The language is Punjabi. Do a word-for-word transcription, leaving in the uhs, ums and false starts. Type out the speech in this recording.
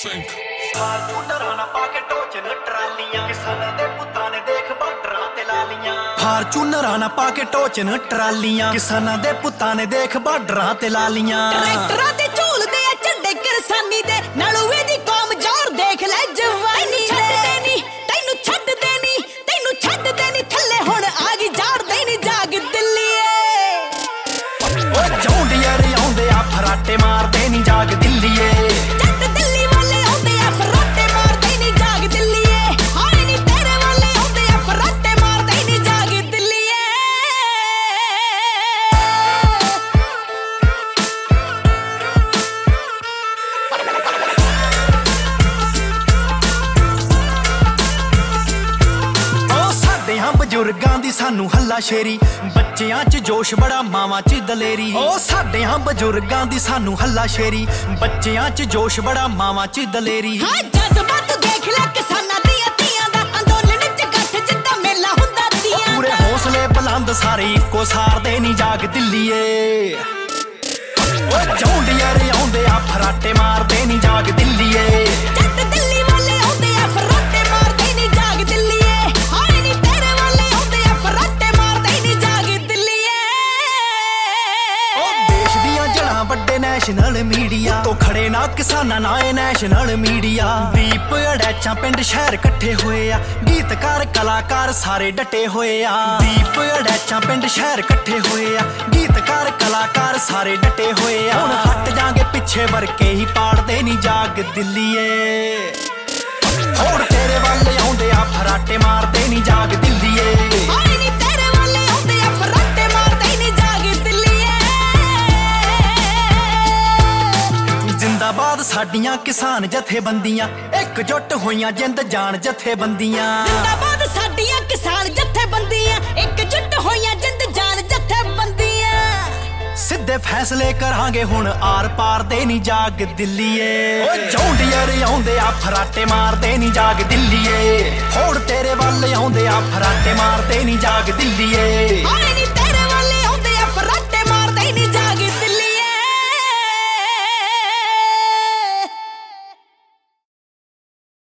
Sync. ਫਾਰਚੂਨਰਾਂ ਨਾ ਪਾ ਕੇ ਟੋਚਨ ਟਰਾਲੀਆਂ ਕਿਸਾਨਾਂ ਦੇ ਪੁੱਤਾਂ ਨੇ ਦੇਖ ਬਾਰਡਰਾਂ ਤੇ ਲਾਲੀਆਂ ਫਾਰਚੂਨਰਾਂ ਨਾ ਪਾ ਕੇ ਟੋਚਨ ਟਰਾਲੀਆਂ ਕਿਸਾਨਾਂ ਦੇ ਪੁੱਤਾਂ ਨੇ ਦੇਖ ਬਾਰਡਰਾਂ ਤੇ ਲਾਲੀਆਂ ਟਰੈਕਟਰਾਂ ਤੇ ਝੂਲਦੇ ਆ ਝੰਡੇ ਕਿਰਸਾਨੀ ਦੇ ਨਾਲੂਏ ਦੀ ਕੌਮ ਜ਼ੋਰ ਦੇਖ ਲੈ ਜਵਾਨੀ ਛੱਡਦੇ ਨੀ ਤੈਨੂੰ ਛੱਡਦੇ ਨੀ ਤੈਨੂੰ ਛੱਡਦੇ ਨੀ ਥੱਲੇ ਹੁਣ ਆ ਗਈ ਝਾੜਦੇ ਨੀ ਜਾਗ ਦਿੱਲੀਏ ਓ ਝੌਂਡੀਆਂ ਰੇ ਆਉਂਦੇ ਆ ਫਰਾਟੇ ਮਾਰਦੇ ਨੀ ਜਾਗ ਦਿੱਲੀਏ ਜੱਟ ਦਿੱਲੀ ਵਾਲੇ ਆਉਂਦੇ ਆ ਫਰਾਟੇ ਮਾਰਦੇ ਨੀ ਜਾਗ ਦਿੱਲੀਏ ਹਾਏ ਨੀ ਤੇਰੇ ਵਾਲੇ ਆਉਂਦੇ ਆ ਫਰਾਟੇ ਮਾਰਦੇ ਨੀ ਜਾਗ ਦਿੱਲੀਏ ਓ ਸਾਡੇ ਹਾਂ ਬਜ਼ੁਰਗਾਂ ਦੀ ਸਾਨੂੰ ਹੱਲਾ ਸ਼ੇਰੀ ਬੱਚਿਆਂ 'ਚ ਜੋਸ਼ ਬੜਾ ਮਾਵਾਂ 'ਚ ਦਲੇਰੀ ਓ ਸਾਡੇ ਹਾਂ ਬਜ਼ੁਰਗਾਂ ਦੀ ਸਾਨੂੰ ਹੱਲਾ ਸ਼ੇਰੀ ਬੱਚਿਆਂ 'ਚ ਜੋਸ਼ ਬੜਾ ਮਾਵਾਂ 'ਚ ਦਲੇਰੀ ਹਾਂ ਜਜ਼ਬਾ ਤੂੰ ਦੇਖ ਲੈ ਕਿਸਾਨਾਂ ਦੀਆਂ ਧੀਆਂ ਦਾ ਅੰਦੋਲਨ 'ਚ ਇਕੱਠ ਜਿੱਦਾਂ ਮੇਲਾ ਹੁੰਦਾ ਦੀਆਂ ਪੂਰੇ ਹੌਸਲੇ ਬੁਲੰਦ ਸਾਰੇ ਇੱਕੋ ਸਾਰਦੇ ਨੀ ਜਾਗ ਦਿੱਲੀਏ ਓ ਝੌਂਡੀਆਂ ਰੇ ਆਉਂਦੇ ਆ ਫਰਾਟੇ ਮਾਰਦੇ ਨੀ ਜਾਗ ਦਿੱਲੀਏ ਜੱਟ ਦਿੱਲੀ ਵਾਲੇ ਆਉਂਦੇ ਆ ਫਰਾਟੇ ਮਾਰਦੇ ਨੀ ਜਾਗ ਦਿੱਲੀਏ ਹਾਏ ਨੀ ਤੇਰੇ ਵਾਲੇ ਆਉਂਦੇ ਆ ਫਰਾਟੇ ਮਾਰਦੇ ਨੀ ਜਾਗ ਦਿੱਲੀਏ ਓ ਦੇਸ਼ ਦੀਆਂ ਜੜਾਂ ਵੱਡੇ ਨੈਸ਼ਨਲ ਮੀਡੀਆ ਤੋਂ ਖੜੇ ਨਾ ਕਿਸਾਨਾਂ ਨਾ ਇਹ ਨੈਸ਼ਨਲ ਮੀਡੀਆ ਦੀਪ ਅੜੈਚਾਂ ਪਿੰਡ ਸ਼ਹਿਰ ਇਕੱਠੇ ਹੋਏ ਆ ਗੀਤਕਾਰ ਕਲਾਕਾਰ ਸਾਰੇ ਡਟੇ ਹੋਏ ਆ ਦੀਪ ਅੜੈਚਾਂ ਪਿੰਡ ਸ਼ਹਿਰ ਇਕੱਠੇ ਹੋਏ ਆ ਗੀਤਕਾਰ ਕਲਾਕਾਰ ਸਾਰੇ ਡਟੇ ਹੋਏ ਆ ਹੁਣ ਹਟ ਜਾਗੇ ਪਿੱਛੇ ਵਰਕੇ ਹੀ ਪਾੜਦੇ ਨੀ ਜਾਗ ਦਿੱਲੀਏ ਹੋਰ ਤੇਰੇ ਵੱਲ ਆਉਂਦੇ ਆ ਫਰਾਟੇ ਮਾਰਦੇ ਨੀ ਜਾਗ ਦਿੱਲੀਏ ਹਾਏ ਨੀ ਤੇਰੇ ਵਾਲੇ ਆਉਂਦੇ ਆ ਫਰਾਟੇ ਮਾਰਦੇ ਨੀ ਜਾਗ ਦਿੱਲੀਏ ਜ਼ਿੰਦਾਬਾਦ ਸਾਡੀਆਂ ਕਿਸਾਨ ਜਥੇਬੰਦੀਆਂ ਇਕਜੁੱਟ ਹੋਈਆਂ ਜਿੰਦ ਜਾਨ ਜਥੇਬੰਦੀਆਂ ਜ਼ਿੰਦਾਬਾਦ ਸਾਡੀਆਂ ਕਿਸਾਨ ਜਥੇਬੰਦੀਆਂ ਇਕਜੁੱਟ ਹੋਈਆਂ ਜਿੰਦ ਜਾਨ ਜਥੇਬੰਦੀਆਂ ਸਿੱਧੇ ਫੈਸਲੇ ਕਰਾਂਗੇ ਹੁਣ ਆਰ ਪਾਰ ਦੇ ਨੀ ਜਾਗ ਦਿੱਲੀਏ ਓ ਝੌਂਡੀਆਂ ਰੇ ਆਉਂਦੇ ਆ ਫਰਾਟੇ ਮਾਰਦੇ ਨੀ ਜਾਗ ਦਿੱਲੀਏ ਹੋਰ ਤੇਰੇ ਵੱਲ ਆਉਂਦੇ ਆ ਫਰਾਟੇ ਮਾਰਦੇ ਨੀ ਜਾਗ ਦਿੱਲੀਏ ਹਾਏ ਨੀ ਤੇਰੇ ਵਾਲੇ ਆਉਂਦੇ ਆ ਫਰਾਟੇ ਮਾਰਦੇ ਨੀ ਜਾਗ